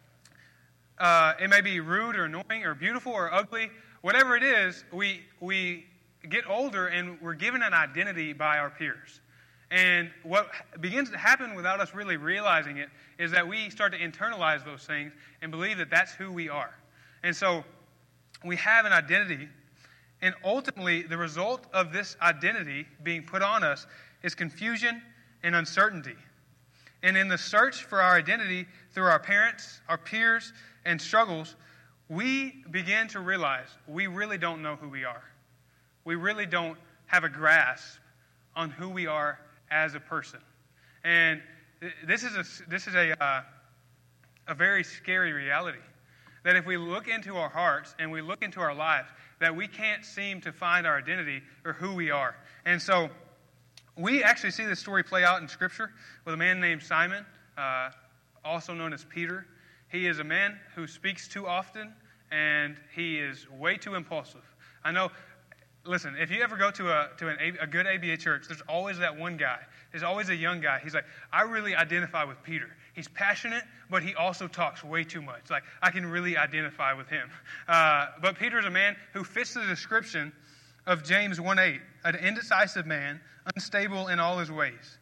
uh, it may be rude or annoying or beautiful or ugly. Whatever it is, we we get older and we're given an identity by our peers. And what begins to happen without us really realizing it is that we start to internalize those things and believe that that's who we are. And so we have an identity, and ultimately the result of this identity being put on us is confusion and uncertainty. And in the search for our identity through our parents, our peers, and struggles, we begin to realize we really don't know who we are. We really don't have a grasp on who we are as a person. And this is a, this is a, uh, a very scary reality. That if we look into our hearts and we look into our lives, that we can't seem to find our identity or who we are. And so we actually see this story play out in Scripture with a man named Simon, uh, also known as Peter. He is a man who speaks too often, and he is way too impulsive. I know... Listen, if you ever go to a to an a, a good A B A church, there's always that one guy. There's always a young guy. He's like, I really identify with Peter. He's passionate, but he also talks way too much. Like, I can really identify with him. Uh, but Peter's a man who fits the description of James one eight, an indecisive man, unstable in all his ways.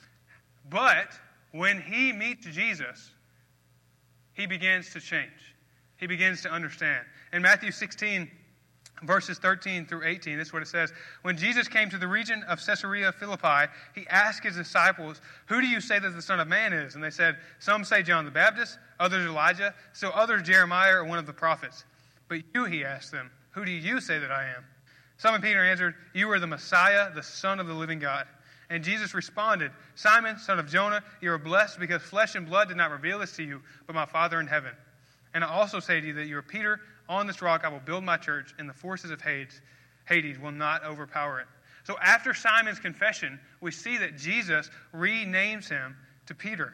But when he meets Jesus, he begins to change. He begins to understand. In Matthew sixteen, verses thirteen through eighteen, this is what it says. When Jesus came to the region of Caesarea Philippi, he asked his disciples, who do you say that the Son of Man is? And they said, some say John the Baptist, others Elijah, still others Jeremiah or one of the prophets. But you, he asked them, who do you say that I am? Simon Peter answered, you are the Messiah, the Son of the living God. And Jesus responded, Simon, son of Jonah, you are blessed because flesh and blood did not reveal this to you, but my Father in heaven. And I also say to you that you are Peter. On this rock I will build my church, and the forces of Hades, Hades will not overpower it. So after Simon's confession, we see that Jesus renames him to Peter.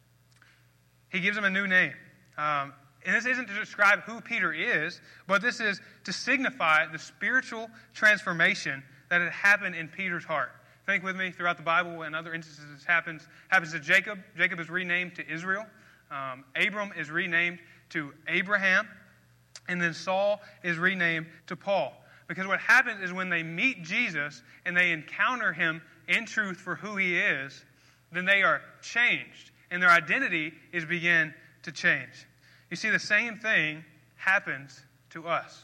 He gives him a new name. Um, and this isn't to describe who Peter is, but this is to signify the spiritual transformation that had happened in Peter's heart. Think with me, throughout the Bible and other instances this happens. Happens to Jacob. Jacob is renamed to Israel. Um, Abram is renamed to Abraham. And then Saul is renamed to Paul. Because what happens is when they meet Jesus and they encounter him in truth for who he is, then they are changed. And their identity is begin to change. You see, the same thing happens to us.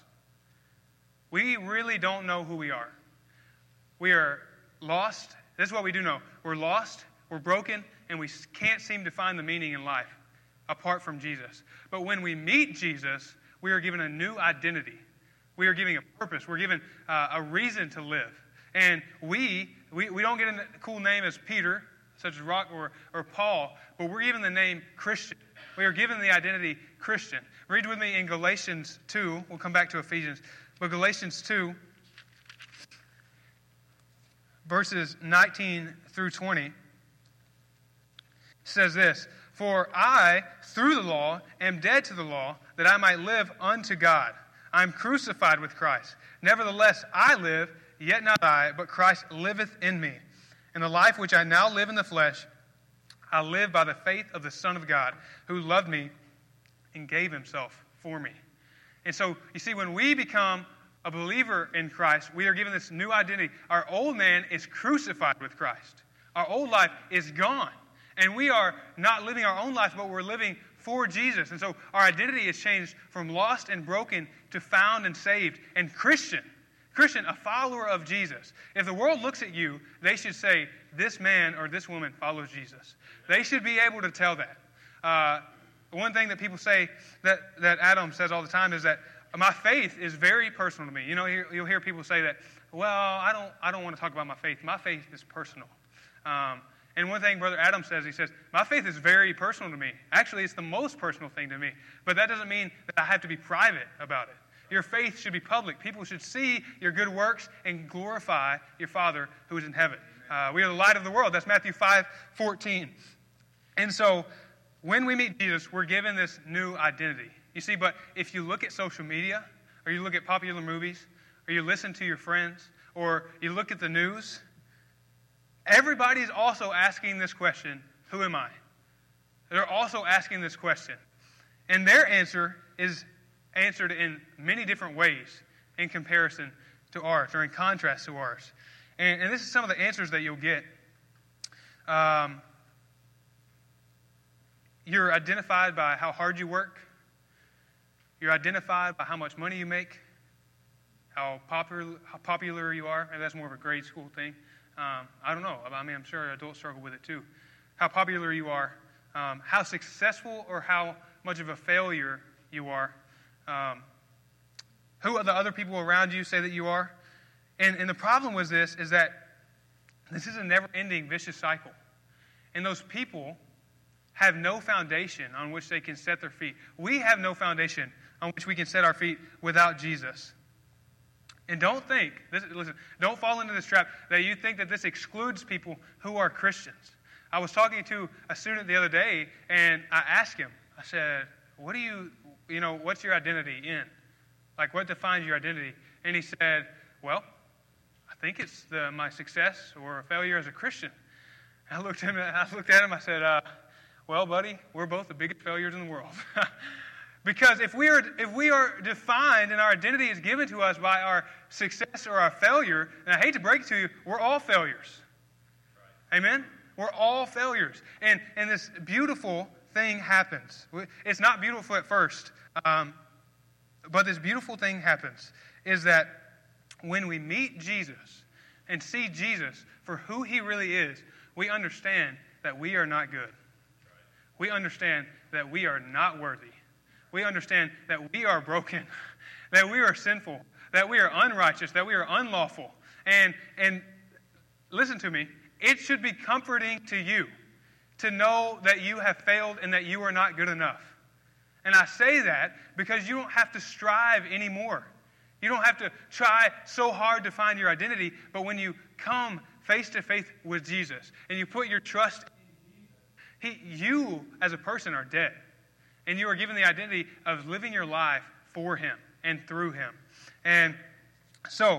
We really don't know who we are. We are lost. This is what we do know. We're lost, we're broken, and we can't seem to find the meaning in life apart from Jesus. But when we meet Jesus, we are given a new identity. We are given a purpose. We're given uh, a reason to live. And we, we we don't get a cool name as Peter, such as Rock or, or Paul, but we're given the name Christian. We are given the identity Christian. Read with me in Galatians two. We'll come back to Ephesians. But Galatians two, verses nineteen through twenty, says this, "For I, through the law, am dead to the law, that I might live unto God. I am crucified with Christ. Nevertheless, I live, yet not I, but Christ liveth in me. And the life which I now live in the flesh, I live by the faith of the Son of God, who loved me and gave himself for me." And so, you see, when we become a believer in Christ, we are given this new identity. Our old man is crucified with Christ. Our old life is gone. And we are not living our own life, but we're living for Jesus. And so our identity is changed from lost and broken to found and saved and Christian. Christian, a follower of Jesus. If the world looks at you, they should say, this man or this woman follows Jesus. They should be able to tell that. Uh, one thing that people say that, that Adam says all the time is that my faith is very personal to me. You know, you'll hear people say that, well, I don't, I don't want to talk about my faith. My faith is personal. Um, and one thing Brother Adam says, he says, my faith is very personal to me. Actually, it's the most personal thing to me. But that doesn't mean that I have to be private about it. Your faith should be public. People should see your good works and glorify your Father who is in heaven. Uh, we are the light of the world. That's Matthew five fourteen. And so when we meet Jesus, we're given this new identity. You see, but if you look at social media, or you look at popular movies, or you listen to your friends, or you look at the news, everybody's also asking this question, who am I? They're also asking this question. And their answer is answered in many different ways in comparison to ours, or in contrast to ours. And, and this is some of the answers that you'll get. Um, you're identified by how hard you work. You're identified by how much money you make, how popular, how popular you are. Maybe that's more of a grade school thing. Um, I don't know. I mean, I'm sure adults struggle with it too. How popular you are, um, how successful or how much of a failure you are, um, who the other people around you say that you are. And, and the problem with this is that this is a never-ending vicious cycle. And those people have no foundation on which they can set their feet. We have no foundation on which we can set our feet without Jesus. And don't think, this, listen, don't fall into this trap that you think that this excludes people who are Christians. I was talking to a student the other day, and I asked him, I said, what do you, you know, what's your identity in? Like, what defines your identity? And he said, well, I think it's the, my success or failure as a Christian. I looked at him, I looked at him, I said, uh, well, buddy, we're both the biggest failures in the world. Because if we are if we are defined and our identity is given to us by our success or our failure, and I hate to break it to you, we're all failures. Right. Amen? We're all failures. And, and this beautiful thing happens. It's not beautiful at first, um, but this beautiful thing happens is that when we meet Jesus and see Jesus for who he really is, we understand that we are not good. We understand that we are not worthy. We understand that we are broken, that we are sinful, that we are unrighteous, that we are unlawful. And, and listen to me, it should be comforting to you to know that you have failed and that you are not good enough. And I say that because you don't have to strive anymore. You don't have to try so hard to find your identity, but when you come face to face with Jesus and you put your trust in Jesus, he, you as a person are dead. And you are given the identity of living your life for him and through him. And so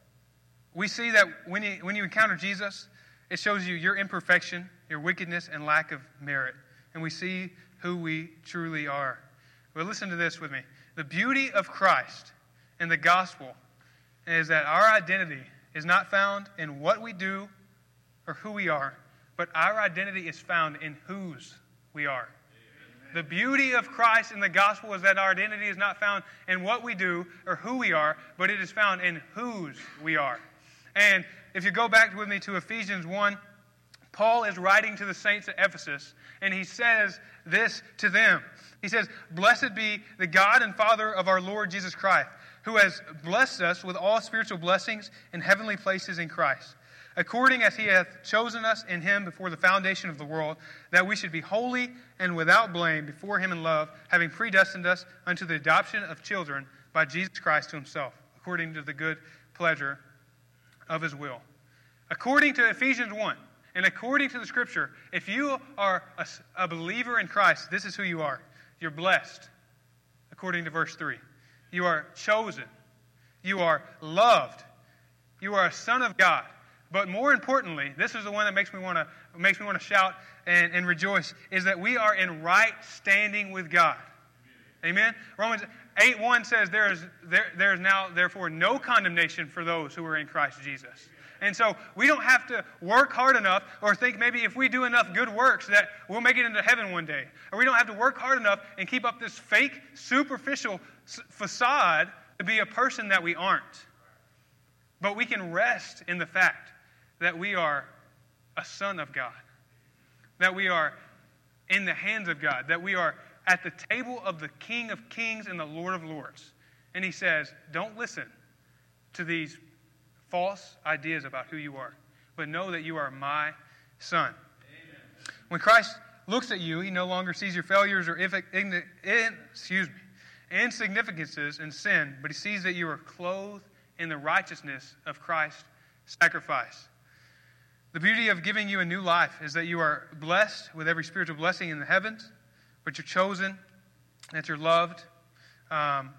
we see that when you, when you encounter Jesus, it shows you your imperfection, your wickedness, and lack of merit. And we see who we truly are. But listen to this with me. The beauty of Christ and the gospel is that our identity is not found in what we do or who we are, but our identity is found in whose we are. The beauty of Christ in the gospel is that our identity is not found in what we do or who we are, but it is found in whose we are. And if you go back with me to Ephesians one, Paul is writing to the saints at Ephesus, and he says this to them. He says, "Blessed be the God and Father of our Lord Jesus Christ, who has blessed us with all spiritual blessings in heavenly places in Christ, according as he hath chosen us in him before the foundation of the world, that we should be holy and without blame before him in love, having predestined us unto the adoption of children by Jesus Christ to himself, according to the good pleasure of his will." According to Ephesians one, and according to the Scripture, if you are a, a believer in Christ, this is who you are. You're blessed, according to verse three. You are chosen. You are loved. You are a son of God. But more importantly, this is the one that makes me want to makes me want to shout and, and rejoice, is that we are in right standing with God. Amen? Romans eight one says, there is, there, there is now, therefore, no condemnation for those who are in Christ Jesus. And so we don't have to work hard enough or think maybe if we do enough good works that we'll make it into heaven one day. Or we don't have to work hard enough and keep up this fake, superficial facade to be a person that we aren't. But we can rest in the fact that we are a son of God, that we are in the hands of God, that we are at the table of the King of Kings and the Lord of Lords. And he says, don't listen to these false ideas about who you are, but know that you are my son. Amen. When Christ looks at you, he no longer sees your failures or if, in, excuse me, insignificances in sin, but he sees that you are clothed in the righteousness of Christ's sacrifice. The beauty of giving you a new life is that you are blessed with every spiritual blessing in the heavens, but you're chosen, that you're loved. Um,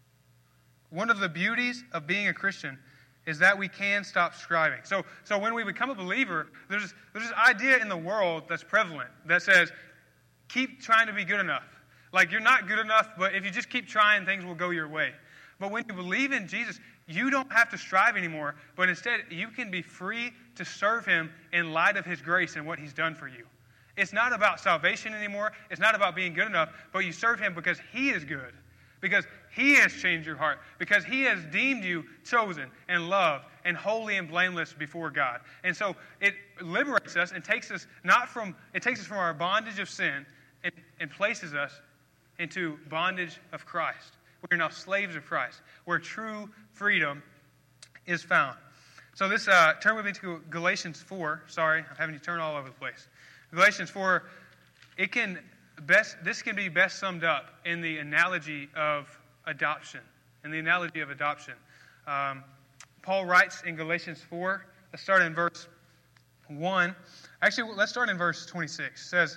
one of the beauties of being a Christian is that we can stop striving. So, so when we become a believer, there's, there's this idea in the world that's prevalent that says, keep trying to be good enough. Like, you're not good enough, but if you just keep trying, things will go your way. But when you believe in Jesus, you don't have to strive anymore, but instead you can be free to serve him in light of his grace and what he's done for you. It's not about salvation anymore. It's not about being good enough, but you serve him because he is good, because he has changed your heart, because he has deemed you chosen and loved and holy and blameless before God. And so it liberates us and takes us not from it takes us from our bondage of sin and, and places us into bondage of Christ. We are now slaves of Christ, where true freedom is found. So this, uh, turn with me to Galatians four. Sorry, I'm having you turn all over the place. Galatians four, it can best. This can be best summed up in the analogy of adoption. In the analogy of adoption, um, Paul writes in Galatians four. Let's start in verse one. Actually, let's start in verse twenty-six. It says,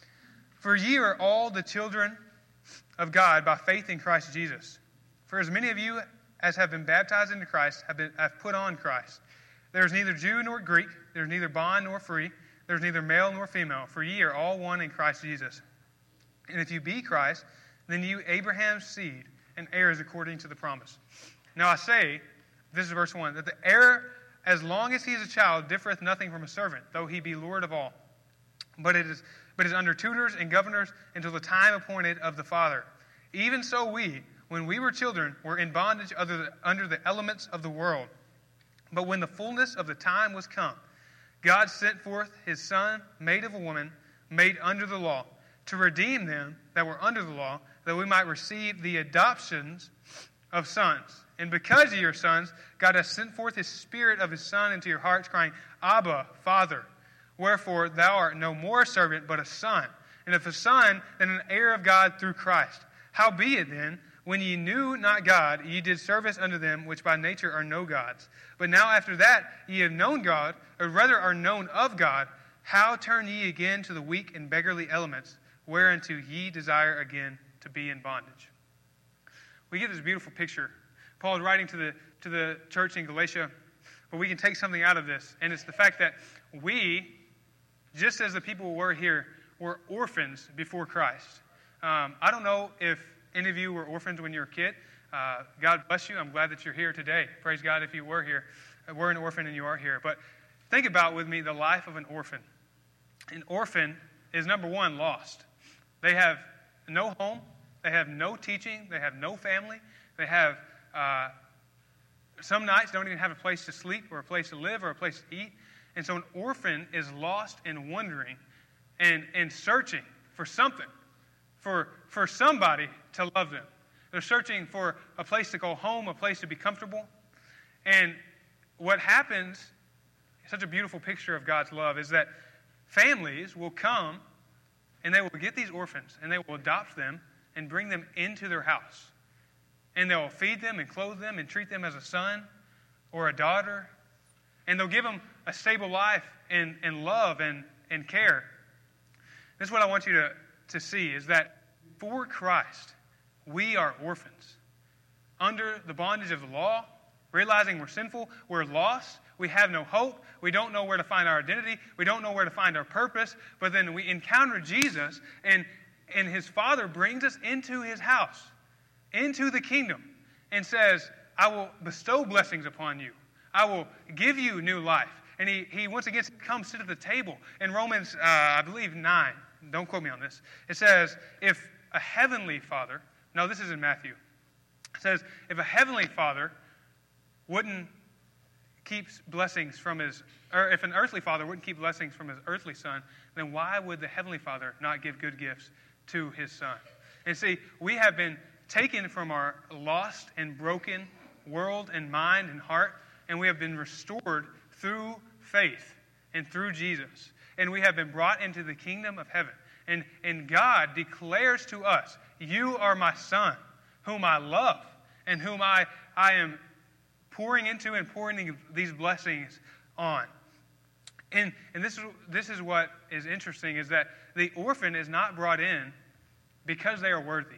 "For ye are all the children of God by faith in Christ Jesus. For as many of you as have been baptized into Christ have, been, have put on Christ. There is neither Jew nor Greek, there is neither bond nor free, there is neither male nor female, for ye are all one in Christ Jesus. And if you be Christ, then you Abraham's seed and heirs according to the promise. Now I say," this is verse one, "that the heir, as long as he is a child, differeth nothing from a servant, though he be Lord of all. But it is but is under tutors and governors until the time appointed of the Father. Even so we, when we were children, were in bondage under the, under the elements of the world. But when the fullness of the time was come, God sent forth his Son, made of a woman, made under the law, to redeem them that were under the law, that we might receive the adoptions of sons. And because ye are sons, God hath sent forth his Spirit of his Son into your hearts, crying, Abba, Father. Wherefore thou art no more a servant, but a son. And if a son, then an heir of God through Christ. Howbeit then, when ye knew not God, ye did service unto them which by nature are no gods. But now after that ye have known God, or rather are known of God, how turn ye again to the weak and beggarly elements, whereunto ye desire again to be in bondage?" We get this beautiful picture. Paul is writing to the to the church in Galatia, but we can take something out of this, and it's the fact that we, just as the people were here, were orphans before Christ. Um, I don't know if any of you were orphans when you were a kid. Uh, God bless you. I'm glad that you're here today. Praise God if you were here. Were an orphan and you are here. But think about with me the life of an orphan. An orphan is, number one, lost. They have no home. They have no teaching. They have no family. They have, uh, some nights don't even have a place to sleep or a place to live or a place to eat. And so an orphan is lost and wondering and, and searching for something, for, for somebody to love them. They're searching for a place to go home, a place to be comfortable. And what happens, such a beautiful picture of God's love, is that families will come and they will get these orphans and they will adopt them and bring them into their house. And they will feed them and clothe them and treat them as a son or a daughter. and they'll give them a stable life and, and love and, and care. This is what I want you to, to see, is that for Christ, we are orphans. Under the bondage of the law, realizing we're sinful, we're lost, we have no hope, we don't know where to find our identity, we don't know where to find our purpose, but then we encounter Jesus, and, and his Father brings us into his house, into the kingdom, and says, I will bestow blessings upon you. I will give you new life. And he, he once again comes sit at the table. In Romans, uh, I believe, nine, don't quote me on this, it says, if a heavenly Father, no, this is in Matthew, it says, if a heavenly Father wouldn't keep blessings from his, or if an earthly father wouldn't keep blessings from his earthly son, then why would the heavenly Father not give good gifts to his son? And see, we have been taken from our lost and broken world and mind and heart, and we have been restored through faith and through Jesus. And we have been brought into the kingdom of heaven. And, and God declares to us, you are my son, whom I love, and whom I, I am pouring into and pouring these blessings on. And, and this is, this is what is interesting, is that the orphan is not brought in because they are worthy.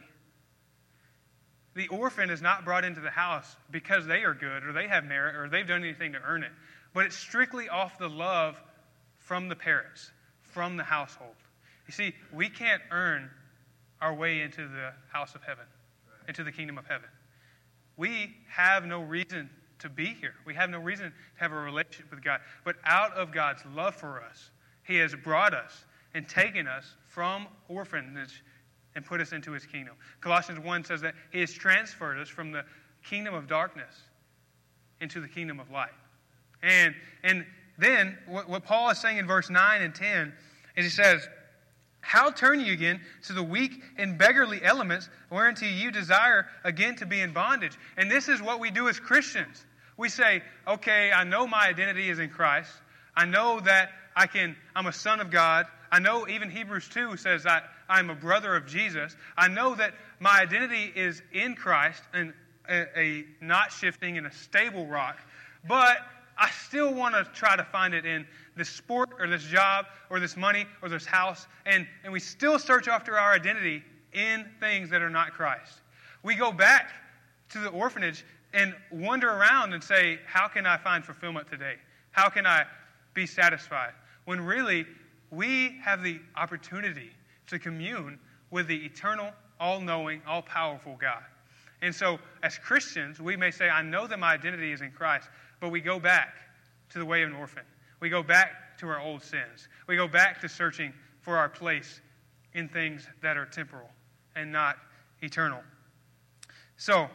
The orphan is not brought into the house because they are good or they have merit or they've done anything to earn it. But it's strictly off the love from the parents, from the household. You see, we can't earn our way into the house of heaven, into the kingdom of heaven. We have no reason to be here. We have no reason to have a relationship with God. But out of God's love for us, he has brought us and taken us from orphanage and put us into his kingdom. Colossians one says that he has transferred us from the kingdom of darkness into the kingdom of light. And, and then what, what Paul is saying in verse nine and ten is he says, how turn you again to the weak and beggarly elements whereunto you desire again to be in bondage? And this is what we do as Christians. We say, okay, I know my identity is in Christ. I know that I can, I'm a son of God. I know even Hebrews two says that I'm a brother of Jesus. I know that my identity is in Christ and a, a not shifting and a stable rock. But I still want to try to find it in this sport or this job or this money or this house. And, and we still search after our identity in things that are not Christ. We go back to the orphanage and wander around and say, how can I find fulfillment today? How can I be satisfied? When really, we have the opportunity to commune with the eternal, all-knowing, all-powerful God. And so, as Christians, we may say, I know that my identity is in Christ, but we go back to the way of an orphan. We go back to our old sins. We go back to searching for our place in things that are temporal and not eternal. So,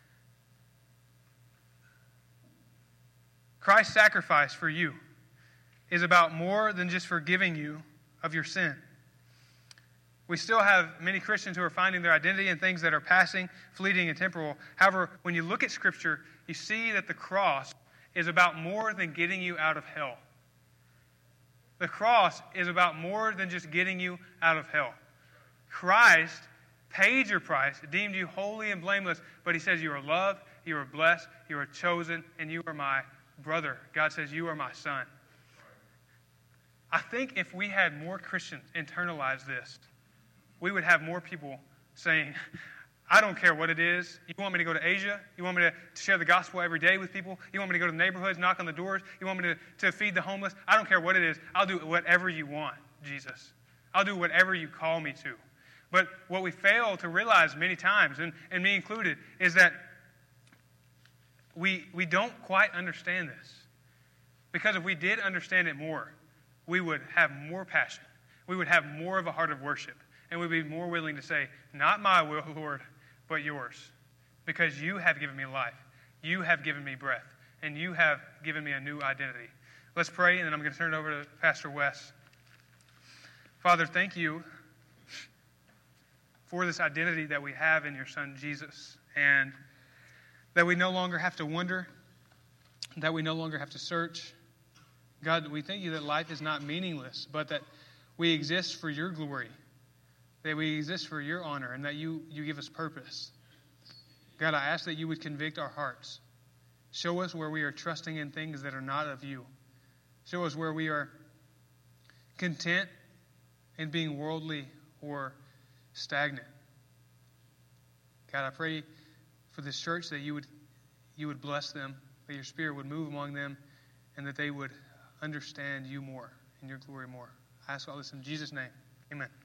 Christ's sacrifice for you is about more than just forgiving you of your sin. We still have many Christians who are finding their identity in things that are passing, fleeting, and temporal. However, when you look at Scripture, you see that the cross is about more than getting you out of hell. The cross is about more than just getting you out of hell. Christ paid your price, deemed you holy and blameless, but he says you are loved, you are blessed, you are chosen, and you are my brother. God says you are my son. I think if we had more Christians internalize this, we would have more people saying, I don't care what it is. You want me to go to Asia? You want me to share the gospel every day with people? You want me to go to the neighborhoods, knock on the doors? You want me to, to feed the homeless? I don't care what it is. I'll do whatever you want, Jesus. I'll do whatever you call me to. But what we fail to realize many times, and, and me included, is that we, we don't quite understand this. Because if we did understand it more, we would have more passion. We would have more of a heart of worship. And we'd be more willing to say, not my will, Lord, but yours. Because you have given me life. You have given me breath. And you have given me a new identity. Let's pray, and then I'm going to turn it over to Pastor Wes. Father, thank you for this identity that we have in your Son, Jesus. And that we no longer have to wonder. That we no longer have to search. God, we thank you that life is not meaningless, but that we exist for your glory. That we exist for your honor, and that you, you give us purpose. God, I ask that you would convict our hearts. Show us where we are trusting in things that are not of you. Show us where we are content in being worldly or stagnant. God, I pray for this church that you would you would bless them, that your Spirit would move among them, and that they would understand you more and your glory more. I ask all this in Jesus' name. Amen.